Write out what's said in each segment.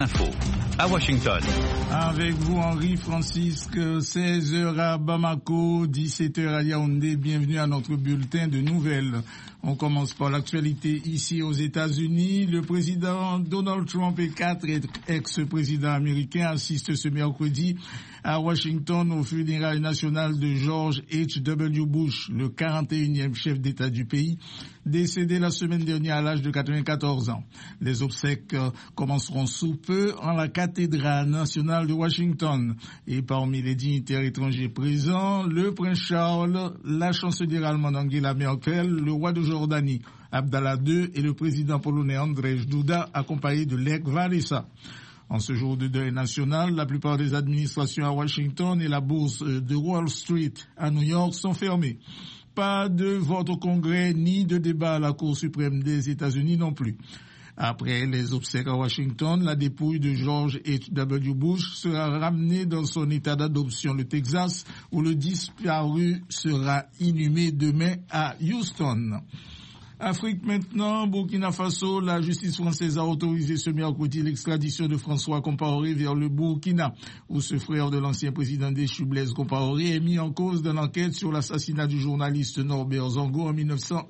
Info à Washington. Avec vous Henri Francisque, 16h à Bamako, 17h à Yaoundé. Bienvenue à notre bulletin de nouvelles. On commence par l'actualité ici aux États-Unis. Le président Donald Trump et 4 ex-présidents américains assistent ce mercredi à Washington au funérailles nationales de George H.W. Bush, le 41e chef d'État du pays, décédé la semaine dernière à l'âge de 94 ans. Les obsèques commenceront sous peu en la cathédrale nationale de Washington. Et parmi les dignitaires étrangers présents, le prince Charles, la chancelière allemande Angela Merkel, le roi de Jordanie Abdallah II et le président polonais Andrzej Duda, accompagnés de Lech Walesa. En ce jour de deuil national, la plupart des administrations à Washington et la bourse de Wall Street à New York sont fermées. Pas de vote au Congrès ni de débat à la Cour suprême des États-Unis non plus. Après les obsèques à Washington, la dépouille de George H.W. Bush sera ramenée dans son état d'adoption, le Texas, où le disparu sera inhumé demain à Houston. Afrique maintenant, Burkina Faso, la justice française a autorisé ce mercredi l'extradition de François Compaoré vers le Burkina, où ce frère de l'ancien président déchu Blaise Compaoré est mis en cause dans l'enquête sur l'assassinat du journaliste Norbert Zongo en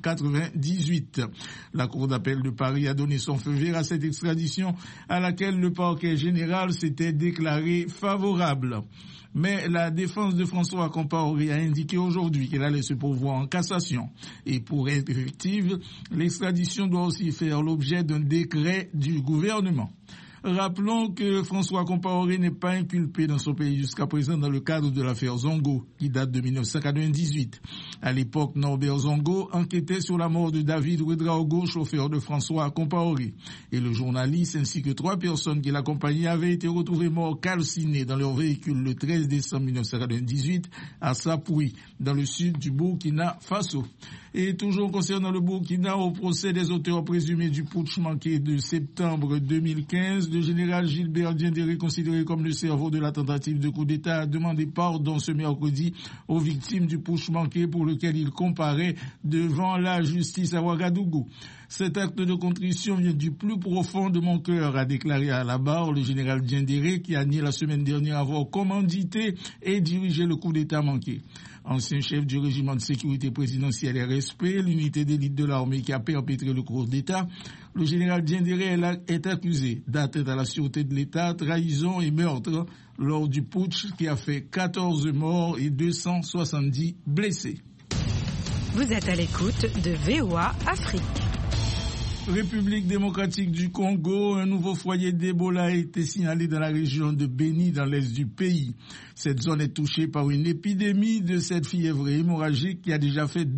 1998. La Cour d'appel de Paris a donné son feu vert à cette extradition à laquelle le parquet général s'était déclaré favorable. Mais la défense de François Compaoré a indiqué aujourd'hui qu'elle allait se pourvoir en cassation. Et pour être effective, l'extradition doit aussi faire l'objet d'un décret du gouvernement. Rappelons que François Compaoré n'est pas inculpé dans son pays jusqu'à présent dans le cadre de l'affaire Zongo, qui date de 1998. À l'époque, Norbert Zongo enquêtait sur la mort de David Ouedraogo, chauffeur de François Compaoré. Et le journaliste ainsi que 3 personnes qui l'accompagnaient avaient été retrouvés morts calcinés dans leur véhicule le 13 décembre 1998 à Sapoui, dans le sud du Burkina Faso. Et toujours concernant le Burkina, au procès des auteurs présumés du putsch manqué de septembre 2015, le général Gilbert Diendéré, considéré comme le cerveau de la tentative de coup d'État, a demandé pardon ce mercredi aux victimes du putsch manqué pour lequel il comparaît devant la justice à Ouagadougou. Cet acte de contrition vient du plus profond de mon cœur, a déclaré à la barre le général Diendéré, qui a nié la semaine dernière avoir commandité et dirigé le coup d'État manqué. Ancien chef du régiment de sécurité présidentielle RSP, l'unité d'élite de l'armée qui a perpétré le coup d'État, le général Diendéré est accusé d'atteinte à la sûreté de l'État, trahison et meurtre lors du putsch qui a fait 14 morts et 270 blessés. Vous êtes à l'écoute de VOA Afrique. République démocratique du Congo, un nouveau foyer d'Ebola a été signalé dans la région de Béni, dans l'est du pays. Cette zone est touchée par une épidémie de cette fièvre hémorragique qui a déjà fait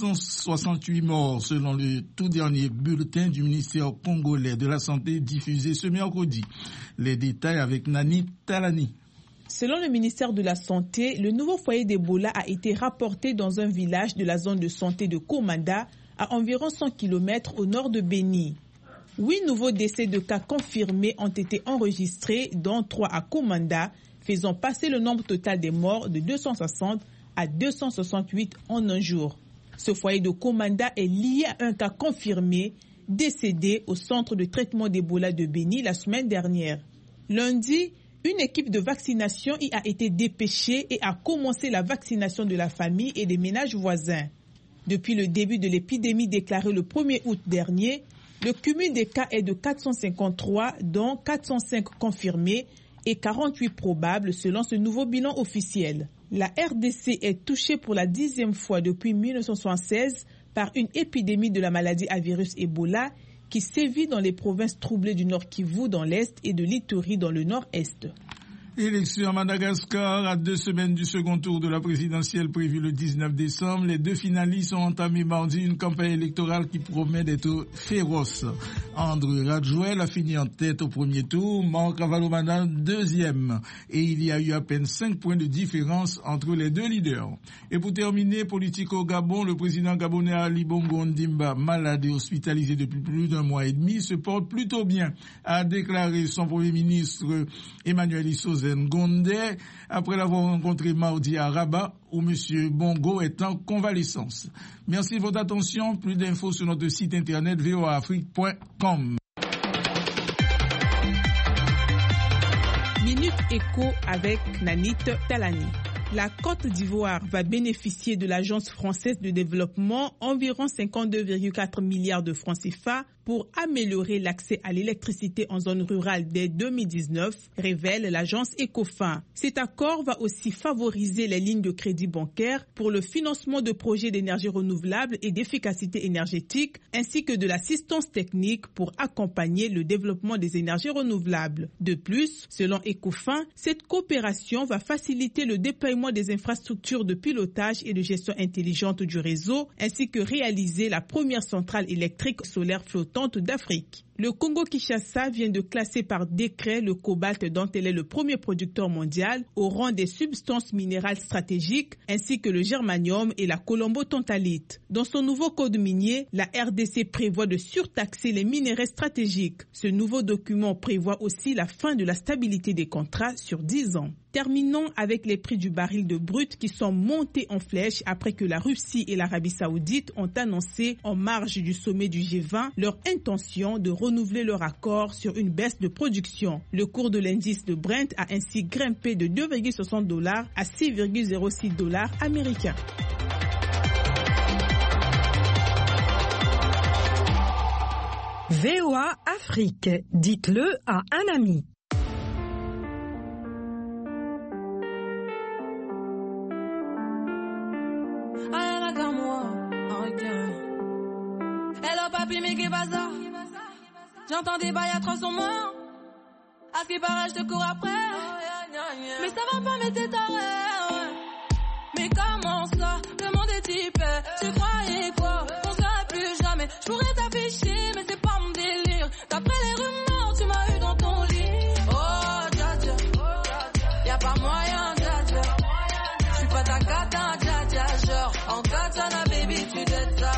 268 morts, selon le tout dernier bulletin du ministère congolais de la Santé diffusé ce mercredi. Les détails avec Nani Talani. Selon le ministère de la Santé, le nouveau foyer d'Ebola a été rapporté dans un village de la zone de santé de Komanda, à environ 100 km au nord de Béni. 8 nouveaux décès de cas confirmés ont été enregistrés, dont 3 à Komanda, faisant passer le nombre total des morts de 260 à 268 en un jour. Ce foyer de Komanda est lié à un cas confirmé, décédé au centre de traitement d'Ebola de Béni la semaine dernière. Lundi, une équipe de vaccination y a été dépêchée et a commencé la vaccination de la famille et des ménages voisins. Depuis le début de l'épidémie déclarée le 1er août dernier, le cumul des cas est de 453, dont 405 confirmés et 48 probables selon ce nouveau bilan officiel. La RDC est touchée pour la 10e fois depuis 1976 par une épidémie de la maladie à virus Ebola qui sévit dans les provinces troublées du Nord Kivu dans l'Est et de l'Ituri dans le Nord-Est. Élection à Madagascar, à 2 semaines du second tour de la présidentielle prévue le 19 décembre, les 2 finalistes ont entamé mardi une campagne électorale qui promet d'être féroce. André Radjoel a fini en tête au premier tour, Marc Ravalomanana deuxième. Et il y a eu à peine 5 points de différence entre les 2 leaders. Et pour terminer, politique au Gabon, le président gabonais Ali Bongo Ondimba, malade et hospitalisé depuis plus d'1 mois et demi, se porte plutôt bien, a déclaré son premier ministre Emmanuel Isoze Ngondé, après l'avoir rencontré mardi à Rabat, où M. Bongo est en convalescence. Merci de votre attention. Plus d'infos sur notre site internet voaafrique.com. Trip Eco avec Nanit Talani. La Côte d'Ivoire va bénéficier de l'Agence française de développement environ 52,4 milliards de francs CFA pour améliorer l'accès à l'électricité en zone rurale dès 2019, révèle l'agence Ecofin. Cet accord va aussi favoriser les lignes de crédit bancaire pour le financement de projets d'énergie renouvelable et d'efficacité énergétique, ainsi que de l'assistance technique pour accompagner le développement des énergies renouvelables. De plus, selon Ecofin, cette coopération va faciliter le déploiement des infrastructures de pilotage et de gestion intelligente du réseau, ainsi que réaliser la première centrale électrique solaire flottante d'Afrique. Le Congo-Kinshasa vient de classer par décret le cobalt dont elle est le premier producteur mondial au rang des substances minérales stratégiques ainsi que le germanium et la colombo-tantalite. Dans son nouveau code minier, la RDC prévoit de surtaxer les minerais stratégiques. Ce nouveau document prévoit aussi la fin de la stabilité des contrats sur 10 ans. Terminons avec les prix du baril de brut qui sont montés en flèche après que la Russie et l'Arabie Saoudite ont annoncé en marge du sommet du G20 leur intention de renouveler leur accord sur une baisse de production. Le cours de l'indice de Brent a ainsi grimpé de $2,60 à $6,06 américains. VOA Afrique, dites-le à un ami. Hello papi, mais qu'est bazar? J'entends des bails à 300 morts. À ce qui paraît, je te cours après. Mais ça va pas, mais t'es taré. Mais comment ça? Le monde est typé. Tu croyais quoi? On serait plus jamais. Je pourrais t'afficher, mais c'est pas mon délire. D'après les rumeurs, tu m'as eu dans ton lit. Oh, dja dja. Y'a pas moyen, dja dja. J'suis pas ta cata, dja dja. Genre, en katana, baby, tu dettes ça.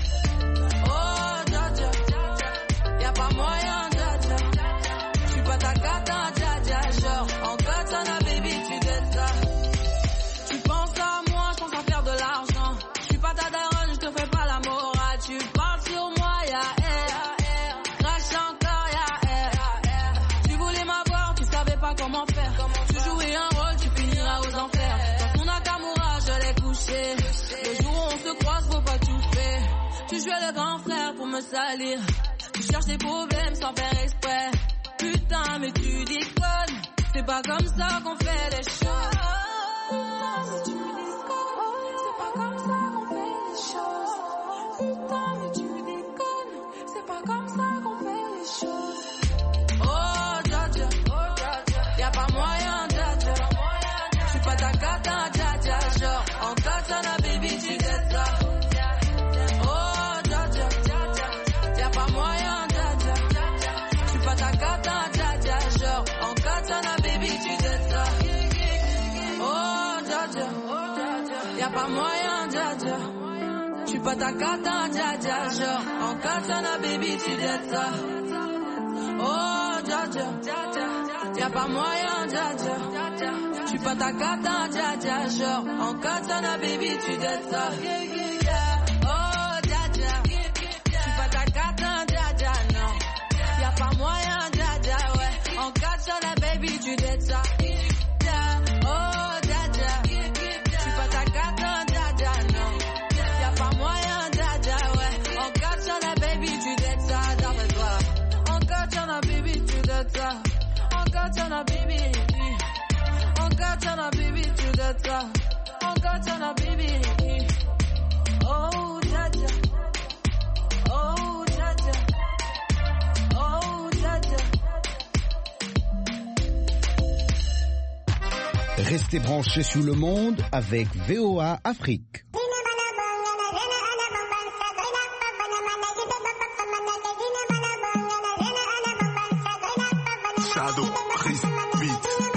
Oh, dja dja. Y'a pas moyen, dja dja. J'suis pas ta cata, dja dja. Genre, en katana, baby, tu dettes ça. Tu penses à moi, j'pense à faire de l'argent. J'suis pas ta daronne, j'te fais pas la morale. Tu parles sur moi, y'a air. Crache encore, y'a air. Tu voulais m'avoir, tu savais pas comment faire. Tu jouais un rôle, tu finiras aux enfers. Dans ton Nakamura, je l'ai couché. Le jour où on se croise, faut pas tout faire. Tu jouais le grand frère pour me salir. Tu cherches des problèmes sans faire exprès. Putain, mais tu déconnes. C'est pas comme ça qu'on fait les choses. Putain, mais tu déconnes. C'est pas comme ça qu'on fait les choses. Putain, mais tu déconnes. C'est pas comme ça qu'on fait les choses. Oh, dja dja. Y'a pas moyen, dja dja. J'suis pas ta cata, dja dja. Genre, en katana, baby, tu dettes ça. Oh, dja dja. Y'a pas moyen, dja dja. J'suis pas ta cata, dja dja. Genre, en katana, baby, tu dettes ça. Oh, dja dja. Y'a pas moyen, dja dja. J'suis pas ta cata, dja dja. Genre, en katana, baby, tu dettes ça. Oh, dja dja. Y'a pas moyen, dja dja. J'suis pas ta cata, dja dja. Genre, en katana, baby, tu dettes ça. Oh, dja dja. J'suis pas ta cata, dja dja, non. Y'a pas moyen, dja dja, ouais. En katana, baby, tu dettes ça. Oh, dja dja. J'suis pas ta cata, dja dja, non. Y'a pas moyen, dja dja, ouais. En katana, baby, tu dettes ça, d'après toi. En katana, baby, tu dettes ça. En katana, baby. En katana, baby, tu dettes ça. En katana, baby. Oh, dja dja. Oh, dja dja. Oh, dja dja. Restez branchés sur le monde avec VOA Afrique. Shadow, Chris, Beat.